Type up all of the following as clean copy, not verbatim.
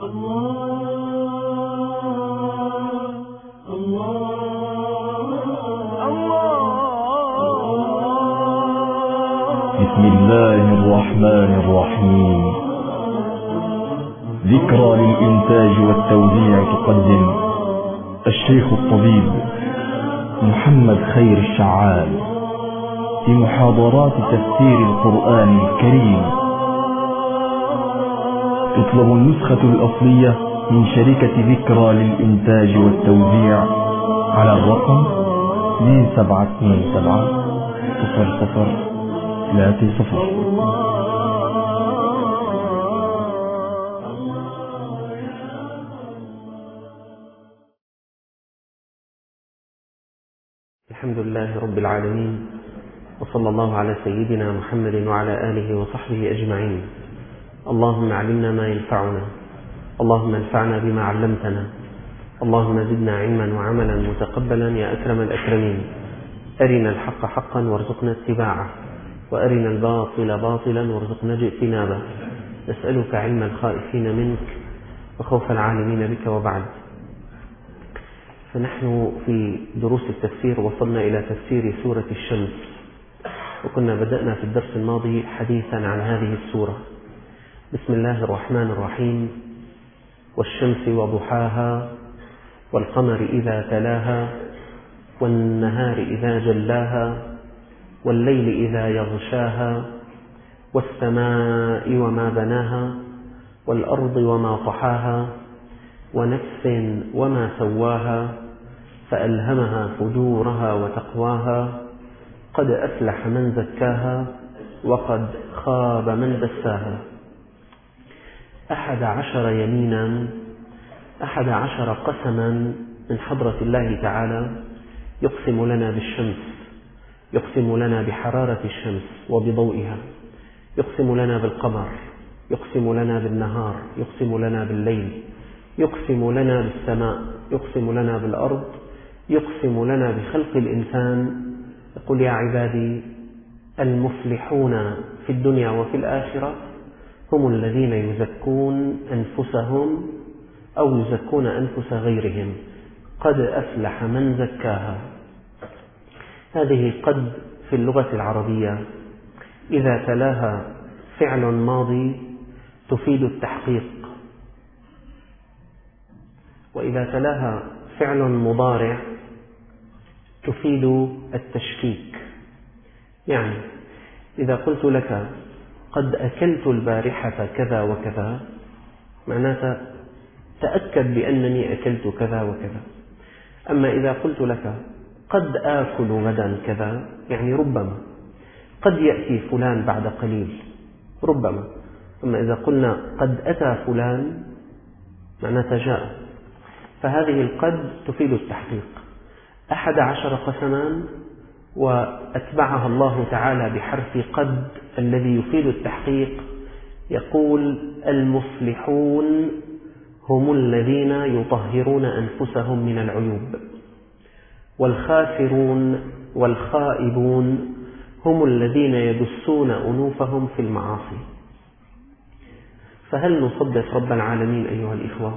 بسم الله الرحمن الرحيم. ذكرى للإنتاج والتوزيع تقدم الشيخ الطبيب محمد خير الشعال في محاضرات تفسير القرآن الكريم. تطلب النسخة الأصلية من شركة ذكرى للإنتاج والتوزيع على الرقم 27270030. الحمد لله رب العالمين، وصلى الله على سيدنا محمد وعلى آله وصحبه أجمعين. اللهم علمنا ما ينفعنا، اللهم انفعنا بما علمتنا، اللهم زدنا علما وعملا متقبلا يا أكرم الأكرمين. أرنا الحق حقا وارزقنا اتباعه، وأرنا الباطل باطلا وارزقنا اجتنابه. نسألك علم الخائفين منك وخوف العالمين بك. وبعد، فنحن في دروس التفسير وصلنا إلى تفسير سورة الشمس، وكنا بدأنا في الدرس الماضي حديثا عن هذه السورة. بسم الله الرحمن الرحيم. والشمس وضحاها والقمر إذا تلاها والنهار إذا جلاها والليل إذا يغشاها والسماء وما بناها والأرض وما طحاها ونفس وما سواها فألهمها فجورها وتقواها قد أفلح من زكاها وقد خاب من دساها. 11 يمينا، 11 قسما من حضرة الله تعالى يقسم لنا بالشمس، يقسم لنا بحرارة الشمس وبضوئها، يقسم لنا بالقمر، يقسم لنا بالنهار، يقسم لنا بالليل، يقسم لنا بالسماء، يقسم لنا بالأرض، يقسم لنا بخلق الإنسان. يقول: يا عبادي المفلحون في الدنيا وفي الآخرة هم الذين يزكون أنفسهم أو يزكون أنفس غيرهم، قد أفلح من زكاها. هذه قد في اللغة العربية إذا تلاها فعل ماضي تفيد التحقيق، وإذا تلاها فعل مضارع تفيد التشكيك. يعني إذا قلت لك قد أكلت البارحة كذا وكذا، معناته تأكد بأنني أكلت كذا وكذا. أما إذا قلت لك قد آكل غدا كذا، يعني ربما، قد يأتي فلان بعد قليل، ربما. أما إذا قلنا قد أتى فلان، معناته جاء. فهذه القد تفيد التحقيق. 11 قسما وأتبعها الله تعالى بحرف قد الذي يفيد التحقيق. يقول: المفلحون هم الذين يطهرون أنفسهم من العيوب، والخاسرون والخائبون هم الذين يدسون أنوفهم في المعاصي. فهل نصدق رب العالمين أيها الإخوة؟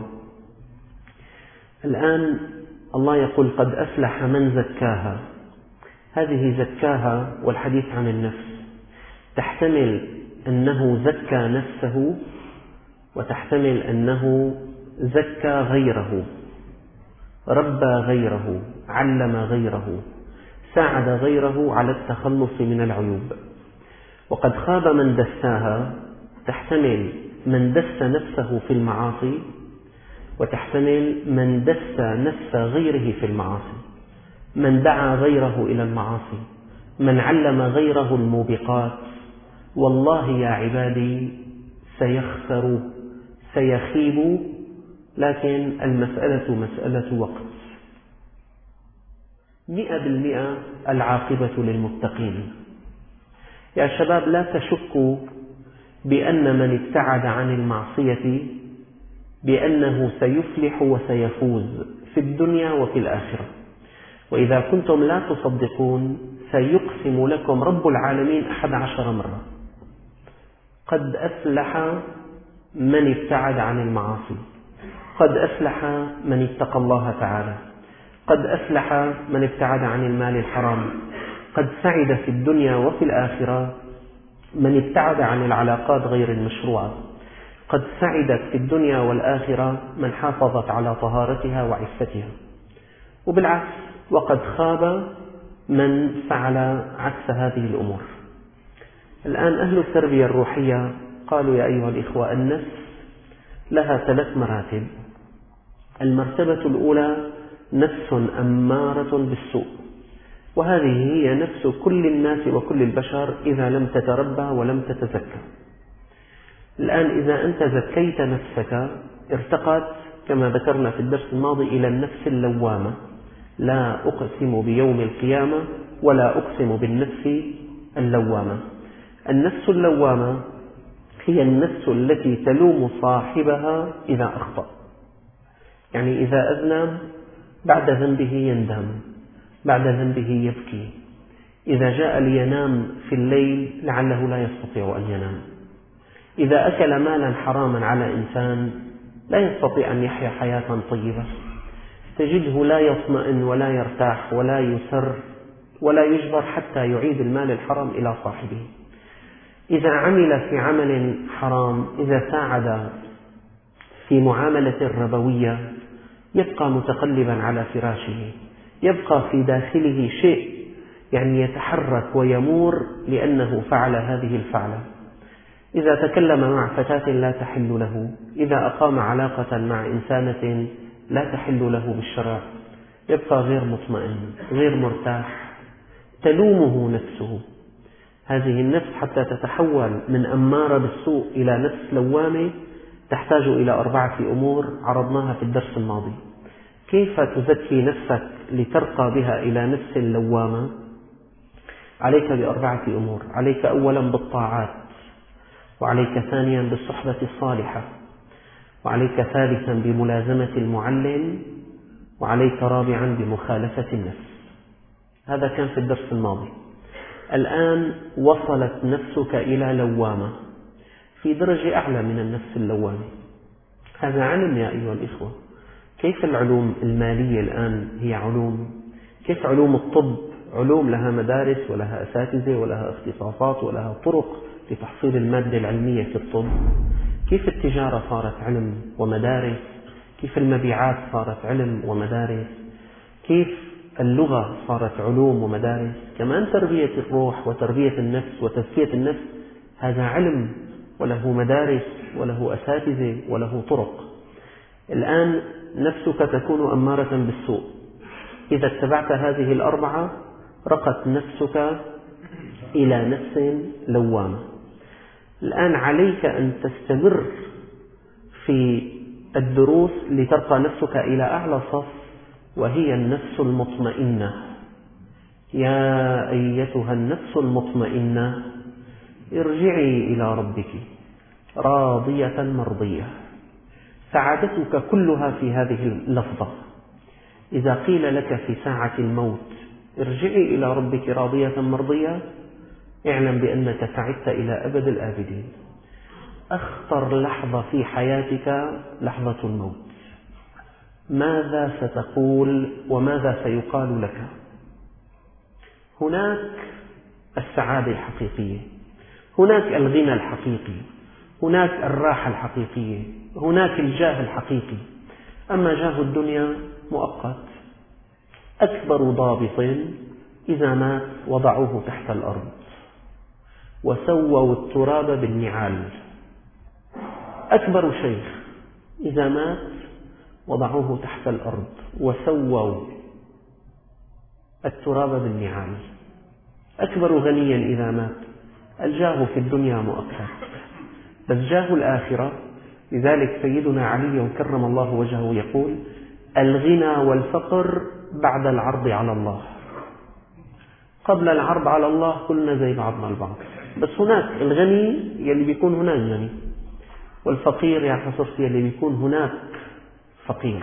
الآن الله يقول: قد أفلح من زكاها. هذه زكاها والحديث عن النفس تحتمل أنه زكى نفسه، وتحتمل أنه زكى غيره، ربى غيره، علم غيره، ساعد غيره على التخلص من العيوب. وقد خاب من دساها تحتمل من دس نفسه في المعاصي، وتحتمل من دس نفس غيره في المعاصي، من دعا غيره إلى المعاصي، من علم غيره الموبقات. والله يا عبادي سيخسر، سيخيب، لكن المسألة مسألة وقت. 100% العاقبة للمتقين. يا شباب، لا تشكوا بأن من ابتعد عن المعصية بأنه سيفلح وسيفوز في الدنيا وفي الآخرة. وإذا كنتم لا تصدقون سيقسم لكم رب العالمين 11 مرة: قد أفلح من ابتعد عن المعاصي، قد أفلح من اتقى الله تعالى، قد أفلح من ابتعد عن المال الحرام، قد سعد في الدنيا وفي الآخرة من ابتعد عن العلاقات غير المشروعة، قد سعدت في الدنيا والآخرة من حافظت على طهارتها وعفتها. وبالعكس، وقد خاب من فعل عكس هذه الأمور. الآن أهل التربية الروحية قالوا يا أيها الإخوة، النفس لها 3 مراتب. المرتبة الأولى نفس أمارة بالسوء، وهذه هي نفس كل الناس وكل البشر إذا لم تتربى ولم تتزكى. الآن إذا أنت زكيت نفسك ارتقت كما ذكرنا في الدرس الماضي إلى النفس اللوامة. لا أقسم بيوم القيامة ولا أقسم بالنفس اللوامة. النفس اللوامة هي النفس التي تلوم صاحبها إذا أخطأ، يعني إذا أذنب بعد ذنبه يندم، بعد ذنبه يبكي، إذا جاء لينام في الليل لعله لا يستطيع أن ينام، إذا أكل مالا حراما على إنسان لا يستطيع أن يحيا حياة طيبة، تجده لا يطمئن ولا يرتاح ولا يسر ولا يجبر حتى يعيد المال الحرام إلى صاحبه. إذا عمل في عمل حرام، إذا ساعد في معاملة ربوية، يبقى متقلبا على فراشه، يبقى في داخله شيء يعني يتحرك ويمور لأنه فعل هذه الفعلة. إذا تكلم مع فتاة لا تحل له، إذا أقام علاقة مع إنسانة لا تحل له بالشرع، يبقى غير مطمئن، غير مرتاح، تلومه نفسه. هذه النفس حتى تتحول من أمارة بالسوء إلى نفس لوامة تحتاج إلى 4 أمور عرضناها في الدرس الماضي. كيف تزكي نفسك لترقى بها إلى نفس لوامة؟ عليك ب4 أمور. عليك أولا بالطاعات، وعليك ثانيا بالصحبة الصالحة، وعليك ثالثا بملازمة المعلم، وعليك رابعا بمخالفة النفس. هذا كان في الدرس الماضي. الآن وصلت نفسك إلى لوامة في درجة أعلى من النفس اللوامة. هذا علم يا أيها الإخوة. كيف العلوم المالية الآن هي علوم؟ كيف علوم الطب علوم لها مدارس ولها أساتذة ولها اختصاصات ولها طرق لتحصيل المادة العلمية في الطب؟ كيف التجارة صارت علم ومدارس؟ كيف المبيعات صارت علم ومدارس؟ كيف اللغة صارت علوم ومدارس؟ كمان تربية الروح وتربية النفس وتزكية النفس هذا علم وله مدارس وله أساتذة وله طرق. الآن نفسك تكون أمارة بالسوء. إذا اتبعت هذه ال4 رقت نفسك إلى نفس لوامة. الآن عليك أن تستمر في الدروس لترقى نفسك إلى أعلى صف، وهي النفس المطمئنة. يا أيتها النفس المطمئنة ارجعي إلى ربك راضية مرضية. سعادتك كلها في هذه اللفظة. إذا قيل لك في ساعة الموت ارجعي إلى ربك راضية مرضية، اعلم بأنك سعدت إلى أبد الآبدين. أخطر لحظة في حياتك لحظة الموت. ماذا ستقول وماذا سيقال لك؟ هناك السعادة الحقيقية، هناك الغنى الحقيقي، هناك الراحة الحقيقية، هناك الجاه الحقيقي. أما جاه الدنيا مؤقت. أكبر ضابط إذا مات وضعوه تحت الأرض وسووا التراب بالنعال. أكبر شيخ إذا مات وضعوه تحت الأرض وسووا التراب بالنعال. أكبر غني إذا مات. الجاه في الدنيا مؤقت، بس جاه الآخرة. لذلك سيدنا علي كرم الله وجهه يقول: الغنى والفقر بعد العرض على الله. قبل العرض على الله كلنا زي بعضنا البعض، بس هناك الغني يلي بيكون هناك غني، والفقير يا حصرتي يلي بيكون هناك فقير.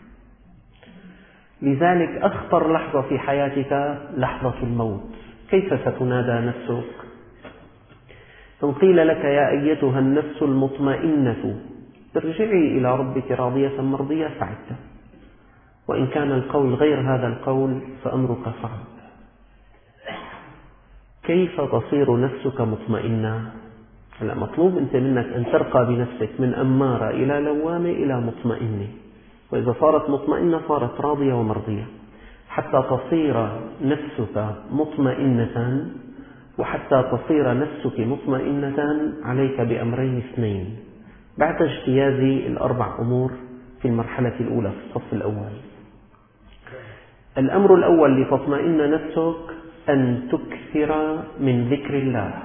لذلك أخطر لحظة في حياتك لحظة الموت. كيف ستنادى نفسك؟ إن قيل لك يا أيتها النفس المطمئنة ارجعي إلى ربك راضية مرضية سعدت، وإن كان القول غير هذا القول فأمرك صعب. كيف تصير نفسك مطمئنة؟ هلا مطلوب أنت منك أن ترقى بنفسك من أمارة إلى لوامة إلى مطمئنة، وإذا صارت مطمئنة صارت راضية ومرضية. حتى تصير نفسك مطمئنة وحتى تصير نفسك مطمئنة عليك بأمرين اثنين بعد اجتياز الأربع أمور في المرحلة الأولى في الصف الأول. الأمر الأول لتطمئن نفسك أن تكثر من ذكر الله.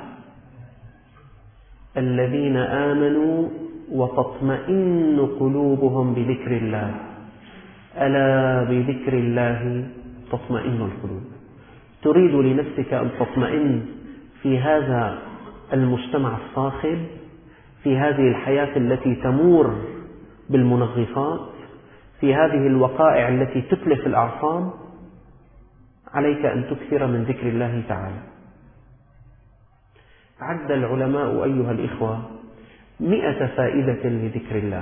الذين آمنوا وتطمئن قلوبهم بذكر الله، ألا بذكر الله تطمئن القلوب. تريد لنفسك أن تطمئن في هذا المجتمع الصاخب، في هذه الحياة التي تمور بالمنغصات، في هذه الوقائع التي تتلف الأعصاب، عليك أن تكثر من ذكر الله تعالى. عد العلماء أيها الإخوة 100 فائدة لذكر الله.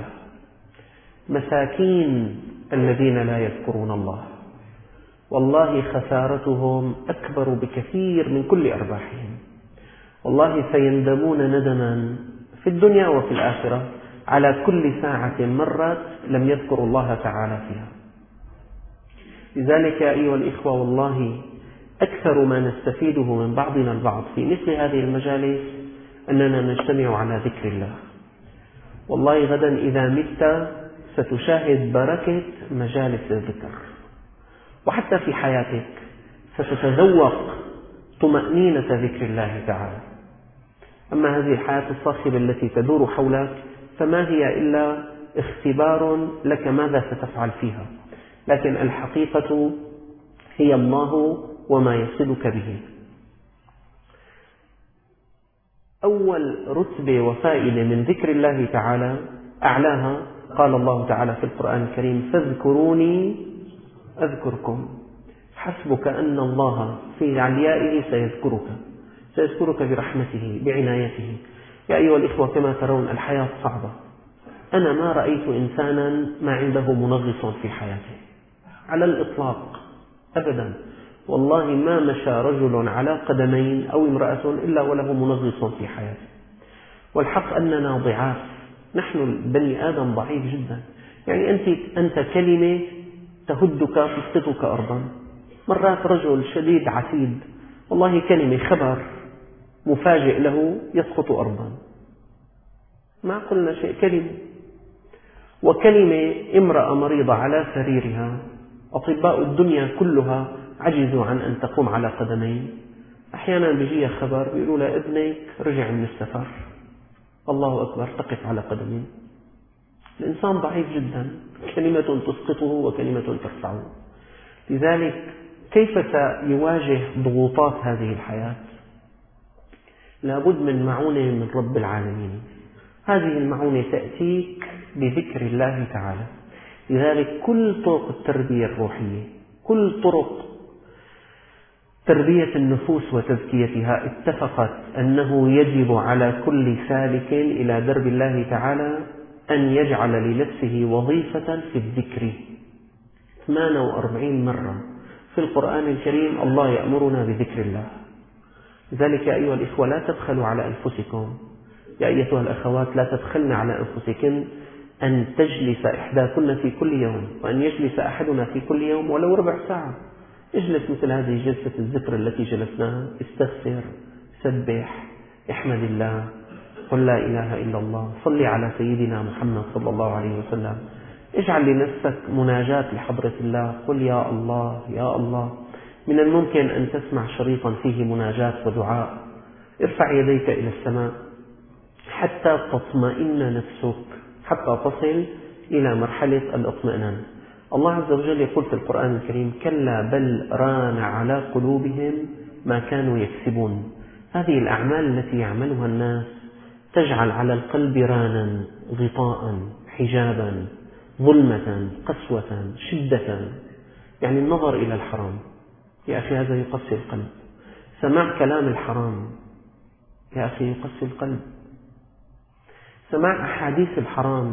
مساكين الذين لا يذكرون الله، والله خسارتهم أكبر بكثير من كل أرباحهم، والله سيندمون ندما في الدنيا وفي الآخرة على كل ساعة مرت لم يذكروا الله تعالى فيها. لذلك أيها الإخوة، والله أكثر ما نستفيده من بعضنا البعض في مثل هذه المجالس أننا نجتمع على ذكر الله. والله غدا إذا مت ستشاهد بركة مجالس الذكر، وحتى في حياتك ستتذوق طمأنينة ذكر الله تعالى. أما هذه الحياة الصاخبة التي تدور حولك فما هي إلا اختبار لك ماذا ستفعل فيها، لكن الحقيقة هي الله وما يصلك به. أول رتبة وفائدة من ذكر الله تعالى أعلاها قال الله تعالى في القرآن الكريم: فاذكروني أذكركم. حسبك أن الله في عليائه سيذكرك برحمته بعنايته. يا أيها الإخوة، كما ترون الحياة صعبة. أنا ما رأيت إنسانا ما عنده منغص في حياته على الإطلاق أبدا. والله ما مشى رجل على قدمين أو امرأة إلا وله منغص في حياته. والحق أننا ضعاف، نحن البني آدم ضعيف جدا. يعني أنت كلمة تهدك تسقطك أرضا، مرات رجل شديد عتيد، والله كلمة خبر مفاجئ له يسقط أرضا، ما قلنا شيء، كلمة. وكلمة امرأة مريضة على سريرها، أطباء الدنيا كلها عجزوا عن أن تقوم على قدمين، أحيانا بيجيها خبر بيقولوا لها ابنك رجع من السفر، الله أكبر، تقف على قدمين. الإنسان ضعيف جدا، كلمة تسقطه وكلمة ترفعه. لذلك كيف سيواجه ضغوطات هذه الحياة؟ لابد من معونة من رب العالمين. هذه المعونة تأتيك بذكر الله تعالى. لذلك كل طرق التربية الروحية، كل طرق تربية النفوس وتزكيتها اتفقت أنه يجب على كل سالك إلى درب الله تعالى أن يجعل لنفسه وظيفة في الذكر. 48 مرة في القرآن الكريم الله يأمرنا بذكر الله. لذلك أيها الإخوة، لا تبخلوا على أنفسكم. يا أيتها الأخوات، لا تبخلن على أنفسكن أن تجلس إحداكن في كل يوم، وأن يجلس أحدنا في كل يوم ولو ربع ساعة. اجلس مثل هذه جلسة الذكر التي جلسناها، استغفر، سبح، احمد الله، قل لا إله إلا الله، صل على سيدنا محمد صلى الله عليه وسلم. اجعل لنفسك مناجاة لحضرة الله، قل يا الله يا الله. من الممكن أن تسمع شريطا فيه مناجاة ودعاء. ارفع يديك إلى السماء حتى تطمئن نفسك، حتى تصل إلى مرحلة الاطمئنان. الله عز وجل يقول في القرآن الكريم: كلا بل ران على قلوبهم ما كانوا يكسبون. هذه الأعمال التي يعملها الناس تجعل على القلب رانا، غطاء، حجابا، ظلمة، قسوة، شدة. يعني النظر إلى الحرام يا أخي هذا يقسي القلب. سماع كلام الحرام يا أخي يقسي القلب. سماع أحاديث الحرام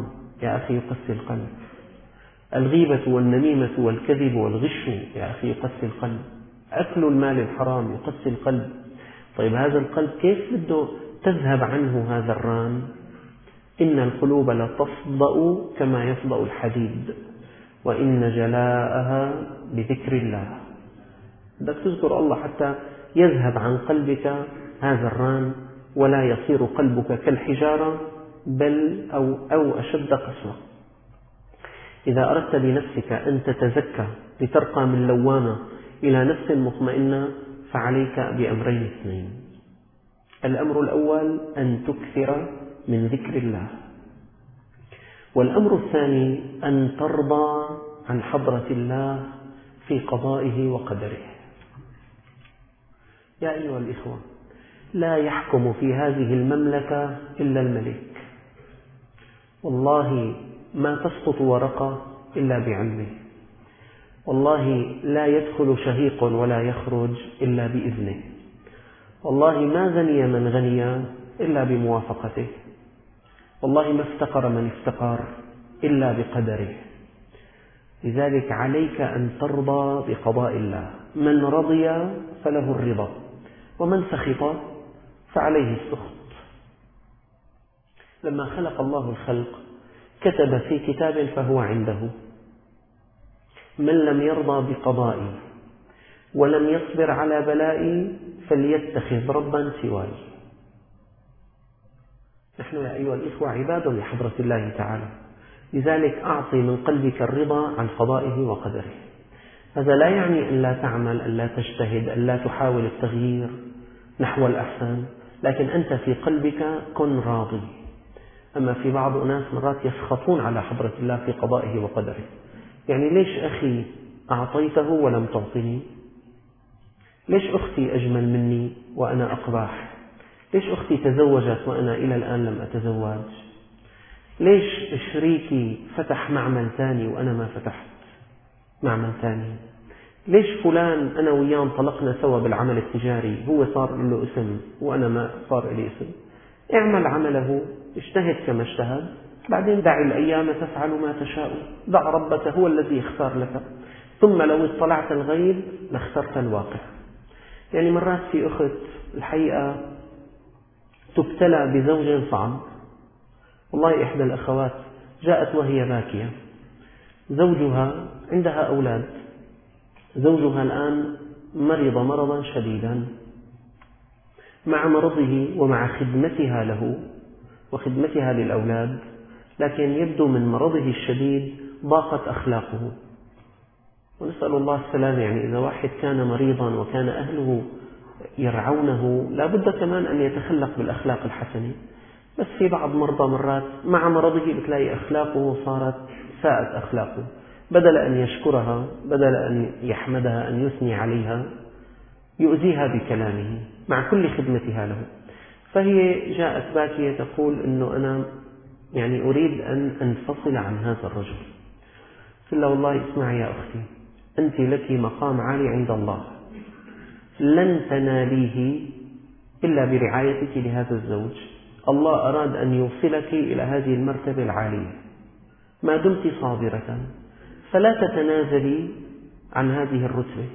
يا أخي يقسي القلب. الغيبة والنميمة والكذب والغش يا أخي يقسي القلب. أكل المال الحرام يقسي القلب. طيب هذا القلب كيف بده تذهب عنه هذا الران؟ إن القلوب لتصدأ كما يصدأ الحديد، وإن جلاءها بذكر الله. بدك تذكر الله حتى يذهب عن قلبك هذا الران، ولا يصير قلبك كالحجارة بل أو أشد قسوة. إذا أردت بنفسك أن تتزكى لترقى من لوامة إلى نفس مطمئنة فعليك بأمرين اثنين. الأمر الأول أن تكثر من ذكر الله، والأمر الثاني أن ترضى عن حضرة الله في قضائه وقدره. يا أيها الإخوة، لا يحكم في هذه المملكة إلا الملك. والله ما تسقط ورقة إلا بعلمه، والله لا يدخل شهيق ولا يخرج إلا بإذنه، والله ما غني من غني إلا بموافقته، والله ما افتقر من افتقر إلا بقدره. لذلك عليك أن ترضى بقضاء الله. من رضي فله الرضا، ومن سخط فعليه السخط. لما خلق الله الخلق كتب في كتاب فهو عنده: من لم يرضى بقضائي ولم يصبر على بلائي فليتخذ ربا سواي. نحن يا أيها الإخوة عباد لحضرة الله تعالى، لذلك أعطي من قلبك الرضا عن قضائه وقدره. هذا لا يعني أن لا تعمل، أن لا تجتهد، أن لا تحاول التغيير نحو الأحسن، لكن أنت في قلبك كن راضي. أما في بعض الناس مرات يسخطون على حضرة الله في قضائه وقدره. يعني ليش أخي أعطيته ولم تعطني؟ ليش أختي أجمل مني وأنا أقبح؟ ليش أختي تزوجت وأنا إلى الآن لم أتزوج؟ ليش شريكي فتح معمل ثاني وأنا ما فتحت معمل ثاني؟ ليش فلان أنا وياه انطلقنا سوا بالعمل التجاري، هو صار له اسم وأنا ما صار لي اسم؟ اعمل عمله، اجتهد كما اجتهد، بعدين دع الأيام تفعل ما تشاء، دع ربك هو الذي يختار لك. ثم لو اطلعت الغيب لاخترت الواقع. يعني مرات في أخت الحقيقة تبتلى بزوج صعب. والله إحدى الأخوات جاءت وهي باكية، زوجها عندها أولاد، زوجها الآن مرض مرضا شديدا، مع مرضه ومع خدمتها له وخدمتها للأولاد، لكن يبدو من مرضه الشديد ضاقت أخلاقه، ونسأل الله السلامة. يعني إذا واحد كان مريضا وكان أهله يرعونه لا بد كمان أن يتخلق بالأخلاق الحسنة. بس في بعض مرضى مرات مع مرضه بتلاقي أخلاقه صارت ساءت أخلاقه، بدل أن يشكرها، بدل أن يحمدها، أن يثني عليها، يؤذيها بكلامه مع كل خدمتها له. فهي جاءت باكية تقول إنه أنا يعني أريد أن أنفصل عن هذا الرجل. قلت لها والله اسمعي يا أختي، أنت لك مقام عالي عند الله، لن تناليه إلا برعايتك لهذا الزوج. الله أراد أن يوصلك إلى هذه المرتبة العالية ما دمت صابرة، فلا تتنازلي عن هذه الرتبة.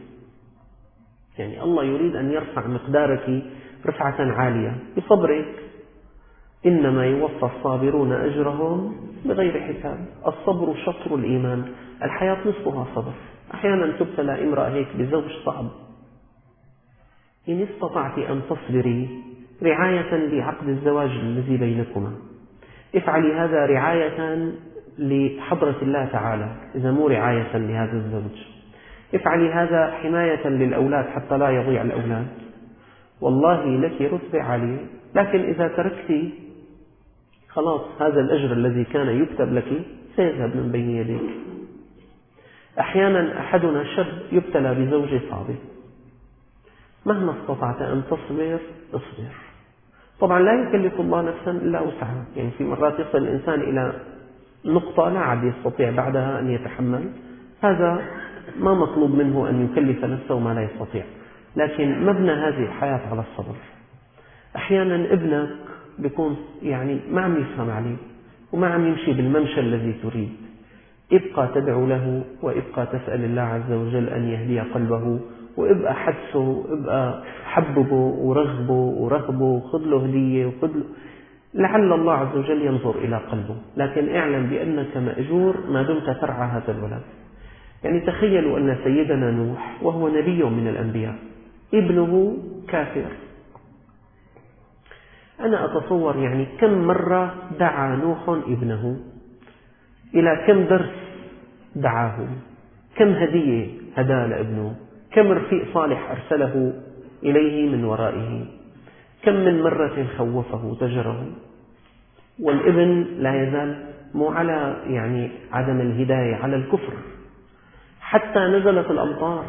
يعني الله يريد أن يرفع مقدارك رفعة عالية بصبرك. إنما يوفى الصابرون أجرهم بغير حساب. الصبر شطر الإيمان، الحياة نصفها صبر. أحيانا تبتلى امرأة هيك بزوج صعب، إن استطعت أن تصبري رعاية لعقد الزواج الذي بينكما، افعلي هذا رعاية لحضرة الله تعالى إذا مو رعاية لهذا الزوج. افعلي هذا حماية للأولاد حتى لا يضيع الأولاد. والله لك رتبة عالية، لكن إذا تركتي خلاص هذا الأجر الذي كان يكتب لك سيذهب من بين يديك. أحيانا أحدنا شاب يبتلى بزوجة صعبة، مهما استطعت أن تصبر اصبر. طبعا لا يكلف الله نفسا إلا وسعها. يعني في مرات يصل الإنسان إلى نقطة لا عاد يستطيع بعدها أن يتحمل، هذا ما مطلوب منه أن يكلف نفسه ما لا يستطيع، لكن مبنى هذه الحياة على الصبر. أحيانا ابنك بيكون يعني ما عم يفهم عليه، وما عم يمشي بالممشى الذي تريد. ابقى تدعو له، وابقى تسأل الله عز وجل أن يهدي قلبه، وابقى حدثه، وابقى حببه ورغبه، خذ له هدية لعل الله عز وجل ينظر إلى قلبه. لكن اعلم بأنك مأجور ما دمت ترعى هذا الولد. يعني تخيلوا أن سيدنا نوح وهو نبي من الأنبياء ابنه كافر. أنا أتصور يعني كم مرة دعا نوح ابنه، إلى كم درس دعاه، كم هدية هدى لابنه، كم رفيق صالح أرسله إليه من ورائه، كم من مرة خوفه زجره. والابن لا يزال مو على يعني عدم الهداية، على الكفر، حتى نزلت الأمطار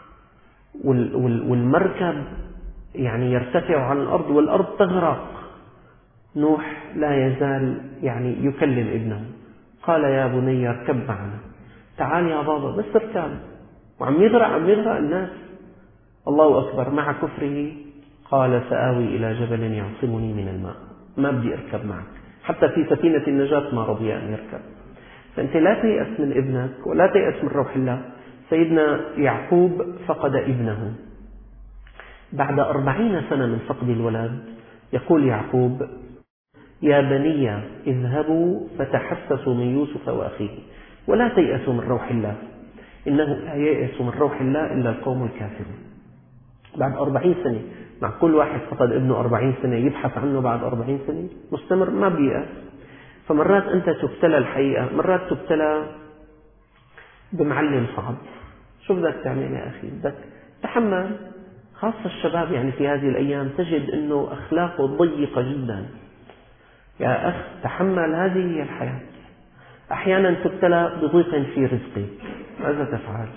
والمركب يعني يرتفع عن الأرض والأرض تغرق، نوح لا يزال يعني يكلم ابنه، قال يا بني اركب معنا، تعال يا بابا بس اركب، وعم يغرق الناس. الله أكبر. مع كفره قال سآوي إلى جبل يعصمني من الماء، ما بدي أركب معك. حتى في سفينة النجاة ما رضي أن يركب. فأنت لا تيأس من ابنك ولا تيأس من روح الله. سيدنا يعقوب فقد ابنه بعد 40 سنة من فقد الولد. يقول يعقوب يا بني اذهبوا فتحسسوا من يوسف وأخيه ولا تيأسوا من روح الله إنه لا ييأس من روح الله إلا القوم الكافرون. بعد 40 سنة، مع كل واحد فقد ابنه 40 سنة يبحث عنه بعد 40 سنة مستمر، ما بيأس. فمرات أنت تبتلى الحقيقة، مرات تبتلى بمعلم صعب. شو بدك تعمل يا أخي؟ بدك تحمل. خاصة الشباب يعني في هذه الأيام تجد أنه أخلاقه ضيقة جدا. يا أخ تحمل، هذه هي الحياة. أحيانا تبتلى بضيق في رزقك، ماذا تفعل؟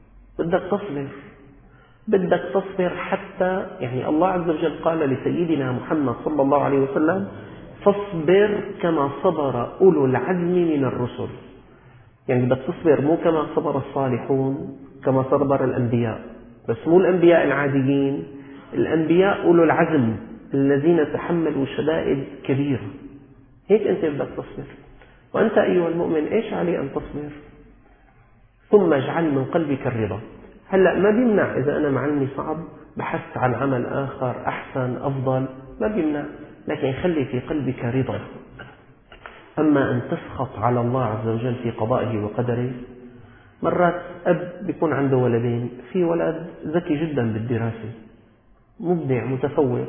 بدك تصبر حتى يعني الله عز وجل قال لسيدنا محمد صلى الله عليه وسلم فاصبر كما صبر أولو العزم من الرسل. يعني بدك تصبر مو كما صبر الصالحون، كما صبر الأنبياء، بس مو الأنبياء العاديين، الأنبياء أولو العزم الذين تحملوا شدائد كبيرة. هيك أنت بدك تصبر. وأنت أيها المؤمن إيش علي أن تصبر؟ ثم اجعل من قلبك الرضا. هلأ ما بيمنع إذا أنا معلمي صعب بحثت عن عمل آخر أحسن أفضل، ما بيمنع، لكن خلي في قلبك رضا. أما أن تسخط على الله عز وجل في قضائه وقدره. مرات أب بيكون عنده ولدين، في ولد ذكي جدا بالدراسة مبدع متفوق،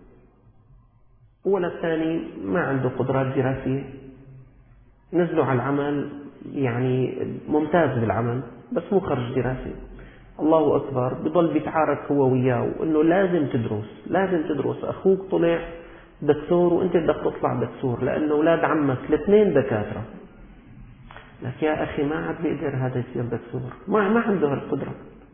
وولد ثاني ما عنده قدرات دراسية، نزلوا على العمل يعني ممتاز بالعمل بس مو خرج دراسي. الله أكبر. بضل بيتعارك هو وياه وإنه لازم تدرس. أخوك طلع دكتور وإنت بدك تطلع دكتور، لأنه أولاد عمك الاثنين دكاترة. لك يا أخي ما عاد بيقدر هذا يصير دكتور، ما عنده هالقدرة،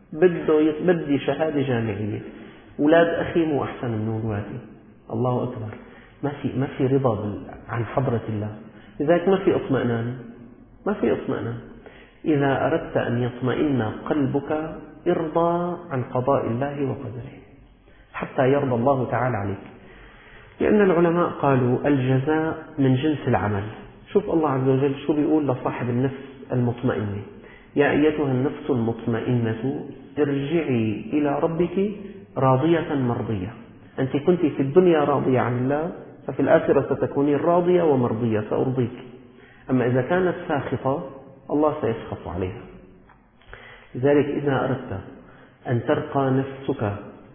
بدي شهادة جامعية. أولاد أخي مو أحسن من أولادي. الله أكبر. ما في رضا عن حضرة الله. لذلك ما في اطمئنان. إذا أردت أن يطمئن قلبك ارضى عن قضاء الله وقدره حتى يرضى الله تعالى عليك. لأن العلماء قالوا الجزاء من جنس العمل. شوف الله عز وجل شو بيقول لصاحب النفس المطمئنة: يا أيتها النفس المطمئنة ارجعي إلى ربك راضية مرضية. أنت كنت في الدنيا راضية عن الله، ففي الآخرة ستكونين راضية ومرضية، سأرضيك. أما إذا كانت ساخطة الله سيسخط عليها. لذلك إذا أردت أن ترقى نفسك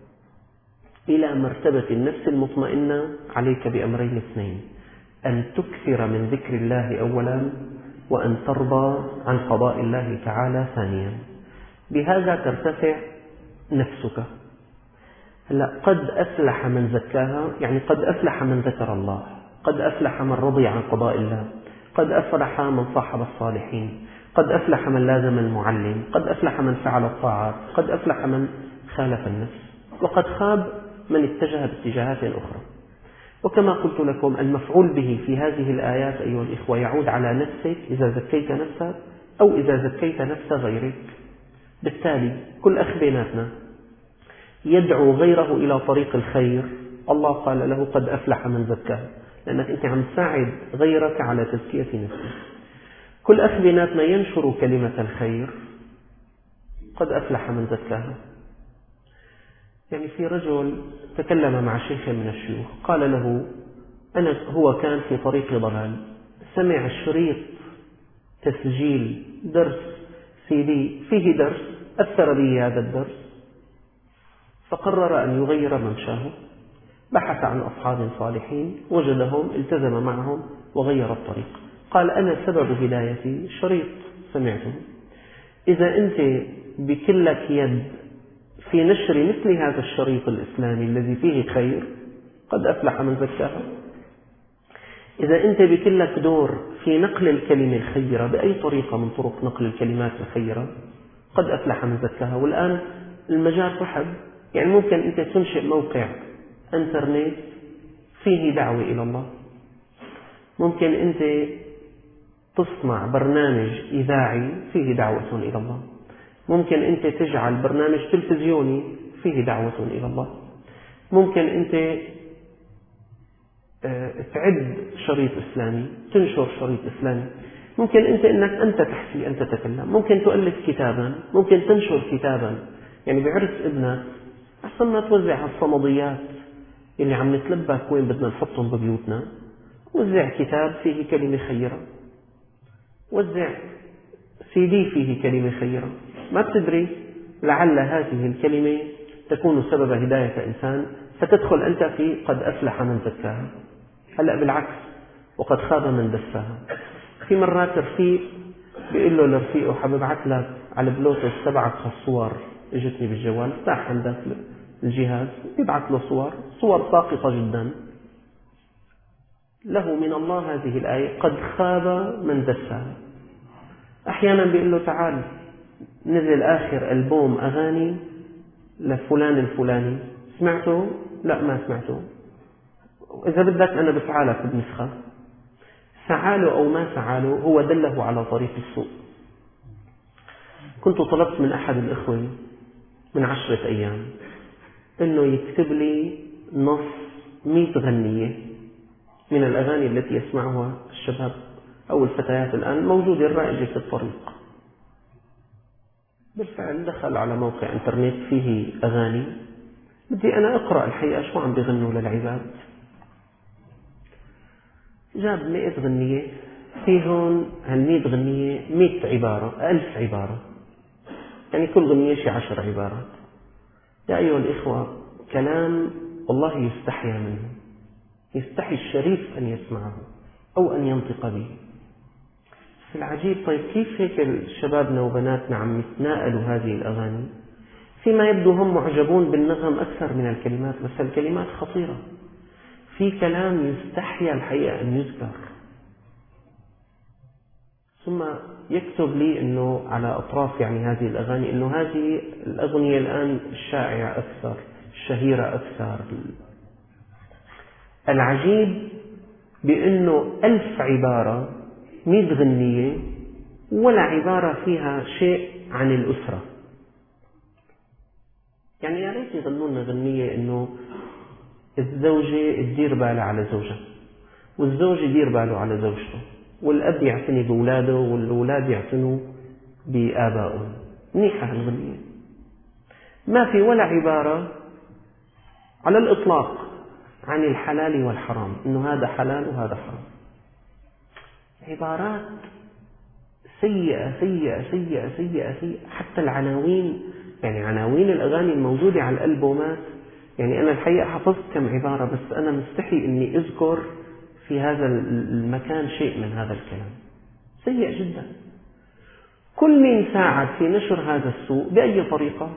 إلى مرتبة النفس المطمئنة عليك بأمرين اثنين: أن تكثر من ذكر الله أولا، وأن ترضى عن قضاء الله تعالى ثانيا. بهذا ترتفع نفسك. هلا قد أفلح من زكاها، يعني قد أفلح من ذكر الله، قد أفلح من رضي عن قضاء الله، قد أفلح من صاحب الصالحين، قد أفلح من لازم المعلم، قد أفلح من فعل الطاعات، قد أفلح من خالف النفس، وقد خاب من اتجه باتجاهات أخرى. وكما قلت لكم المفعول به في هذه الآيات أيها الإخوة يعود على نفسك إذا زكيت نفسك أو إذا زكيت نفس غيرك. بالتالي كل أخ بيناتنا يدعو غيره إلى طريق الخير، الله قال له قد أفلح من زكاها. لأنك أنت عم تساعد غيرك على تزكية نفسه. كل أخ بيناتنا ينشر كلمة الخير قد أفلح من زكاها. يعني في رجل تكلم مع شيخ من الشيوخ قال له هو كان في طريق ضلال، سمع شريط تسجيل درس CD فيه درس أثر به هذا الدرس، فقرر أن يغير ممشاه، بحث عن أصحاب صالحين وجدهم، التزم معهم وغير الطريق. قال أنا سبب هدايتي شريط سمعته. إذا أنت بكلك يد في نشر مثل هذا الشريط الإسلامي الذي فيه خير قد أفلح من زكاها. إذا أنت بكلك دور في نقل الكلمة الخيرة بأي طريقة من طرق نقل الكلمات الخيرة قد أفلح من زكاها. والآن المجال رحب، يعني ممكن أنت تنشئ موقع انترنت فيه دعوة إلى الله، ممكن أنت تصنع برنامج إذاعي فيه دعوة إلى الله، ممكن أنت تجعل برنامج تلفزيوني فيه دعوة إلى الله، ممكن أنت تعد شريط إسلامي تنشر شريط إسلامي، ممكن أنت تحكي أنت تتكلم، ممكن تؤلف كتابا، ممكن تنشر كتابا. يعني بعرس ابنك أحسن ما توزع الصمديات اللي عم نتلبك وين بدنا نحطهم ببيوتنا، وزع كتاب فيه كلمة خيرة، وزع CD فيه كلمة خيرة، ما بتدري لعل هذه الكلمة تكون سبب هداية إنسان فتدخل أنت في قد أفلح من زكاها. هلأ بالعكس وقد خاب من دساها. في مرات رفيق بيقول له لرفيقه حببعت لك على البلوتوث تبعك الصور اجتني بالجوال، افتح عندك الجهاز يبعث له صور ساقطة جدا. له من الله هذه الآية قد خاب من دساها. أحيانا بيقول له تعال نزل آخر ألبوم أغاني لفلان الفلاني، سمعته؟ لا ما سمعته. إذا بدك أنا بفعلك بنسخة. سعاله أو ما سعاله هو دله على طريق السوء. كنت طلبت من أحد الإخوة من 10 أيام أنه يكتب لي نص 100 غنية من الأغاني التي يسمعها الشباب أو الفتيات الآن موجودة الرائجة في الطريق. بالفعل دخل على موقع انترنت فيه أغاني، بدي أنا أقرأ الحقيقة شو عم بيغنوا للعباد. جاب 100 غنية فيهم هال100 غنية 100 عبارة 1000 عبارة، يعني كل غنية شي 10 عبارات. يا أيها الإخوة كلام والله يستحيا منه، يستحي الشريف أن يسمعه أو أن ينطق به. العجيب طيب كيف هيك شبابنا وبناتنا عم يتناقلوا هذه الأغاني؟ فيما يبدو هم معجبون بالنغم أكثر من الكلمات، بس الكلمات خطيرة. في كلام يستحيا الحقيقة أن يذكر. ثم يكتب لي أنه على أطراف يعني هذه الأغاني أنه هذه الأغنية الآن الشائعة أكثر، الشهيرة أكثر. العجيب بأنه 1000 عبارة 100 غنية ولا عبارة فيها شيء عن الأسرة. يعني يا ريت يغنوا لنا غنية إنه الزوجة تدير بالها على زوجها، والزوج يدير باله على زوجته، والأب يعتني بأولاده، والأولاد يعتنوا بآبائهم. منيحة الغنية. ما في ولا عبارة على الإطلاق عن الحلال والحرام، إنه هذا حلال وهذا حرام. عبارات سيئة سيئة سيئة سيئة سيئة. حتى العناوين، يعني عناوين الأغاني الموجودة على الألبومات، يعني أنا الحقيقة حفظت كم عبارة بس أنا مستحي إني أذكر في هذا المكان شيء من هذا الكلام. سيء جدا. كل من ساعد في نشر هذا السوء بأي طريقة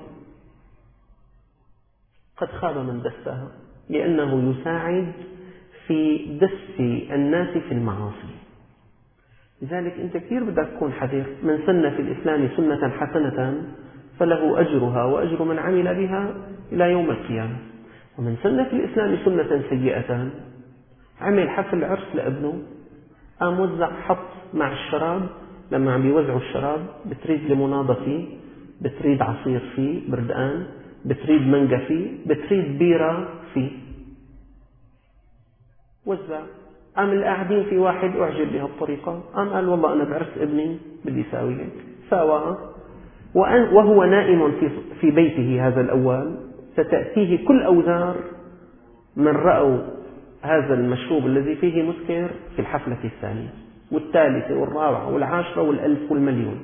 قد خاب من دسها، لأنه يساعد في دس الناس في المعاصي. لذلك أنت كثير بدك تكون حذر. من سن في الإسلام سنة حسنة فله أجرها وأجر من عمل بها إلى يوم القيامة. ومن سن في الإسلام سنة سيئة، عمل حفل عرس لابنه، قام وزع حط مع الشراب، لما عم بيوزعوا الشراب بتريد ليموناده فيه، بتريد عصير فيه بردقان، بتريد مانجا فيه، بتريد بيرة فيه. وزع قام قاعدين في واحد أعجب بهالطريقة، قام قال والله أنا بعرس ابني بدي ساوي هيك، ساواها وهو نائم في بيته هذا الأول، ستأتيه كل أوزار من رأوا هذا المشروب الذي فيه مسكر في الحفلة الثانية والثالثة والرابعة والعاشرة والألف والمليون.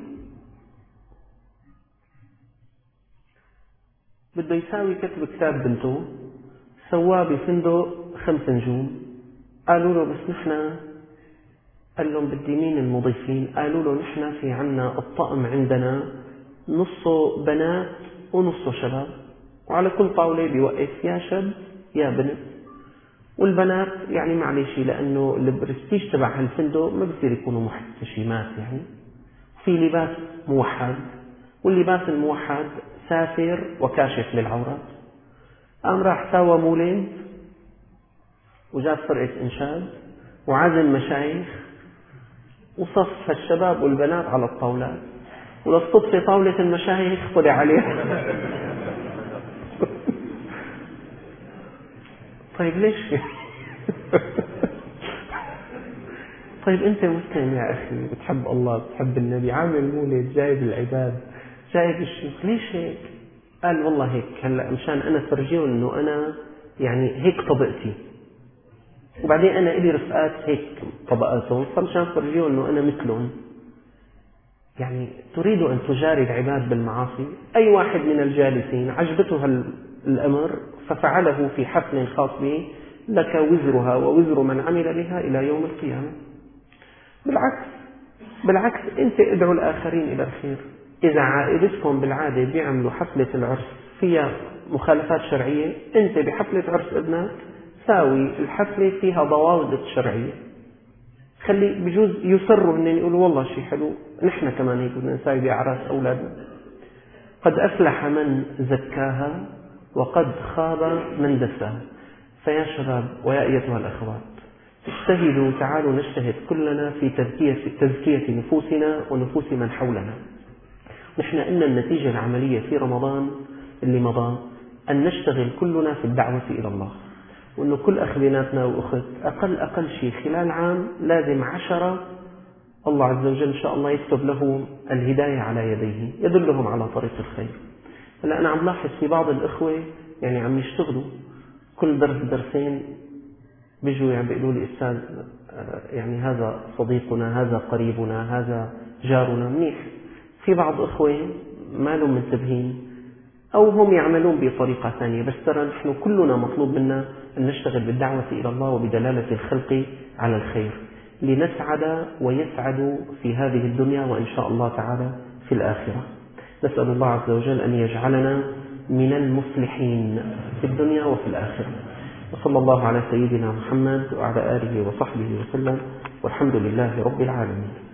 بده يساوي كتب كتاب بنته، سواه بفندق 5 نجوم. قالوا له بس نحن، قال لهم بدي مين المضيفين؟ قالوا له نحن في عنا الطقم عندنا نصه بنات ونصه شباب، وعلى كل طاولة بيوقف يا شاب يا بنت، والبنات يعني معلش لأنه البرستيج تبع هالفندق ما بصير يكونوا محتشمات، يعني في لباس موحد، واللباس الموحد سافر وكاشف للعورات. قام راح ساوى مولد وجاب فرقة إنشاد وعزم مشايخ وصف الشباب والبنات على الطاولات، وللصدفة طاولة المشايخ طلع عليها. طيب ليش؟ طيب أنت مسلم يا أخي، بتحب الله بتحب النبي، عامل مولد جايب العباد جايب الشيخ، ليش هيك؟ قال والله هيك هلا مشان أنا فرجيهم إنه أنا يعني هيك طبقتي، وبعدين أنا إلي رفقات هيك طبقاتهم، فمشان فرجيهم إنه أنا مثلهم. يعني تريد أن تجاري العباد بالمعاصي؟ أي واحد من الجالسين عجبته الأمر ففعله في حفل خاص به، لك وزرها ووزر من عمل بها إلى يوم القيامة. بالعكس أنت ادعو الآخرين إلى الخير. إذا عائلتكم بالعادة بيعملوا حفلة العرس فيها مخالفات شرعية، أنت بحفلة عرس ابنك ساوي الحفلة فيها ضوابط شرعية، خلي بجوز يصروا إن يقولوا والله شيء حلو، نحن كمان هيك بدنا نساوي بأعراس أولادنا. قد أفلح من زكاها وقد خاب من دساها. فيا شباب ويا أيتها الأخوات، اجتهدوا، تعالوا نجتهد كلنا في تزكية نفوسنا ونفوس من حولنا. نحن إن النتيجة العملية في رمضان اللي مضى أن نشتغل كلنا في الدعوة إلى الله، وأنه كل أخ بيناتنا وأخت أقل شيء خلال عام لازم 10 الله عز وجل إن شاء الله يكتب له الهداية على يديه يدلهم على طريق الخير. هلا أنا عم لاحظ في بعض الإخوة يعني عم يشتغلوا كل درس درسين بيجوا يعني بيقولوا لي أستاذ يعني هذا صديقنا، هذا قريبنا، هذا جارنا، منيح. في بعض إخوة ما لهم منتبهين أو هم يعملون بطريقة ثانية، بس ترى نحن كلنا مطلوب منا أن نشتغل بالدعوة إلى الله وبدلالة الخلق على الخير لنسعد ويسعد في هذه الدنيا وإن شاء الله تعالى في الآخرة. نسأل الله عز وجل أن يجعلنا من المفلحين في الدنيا وفي الآخرة. وصلى الله على سيدنا محمد وعلى آله وصحبه وسلم، والحمد لله رب العالمين.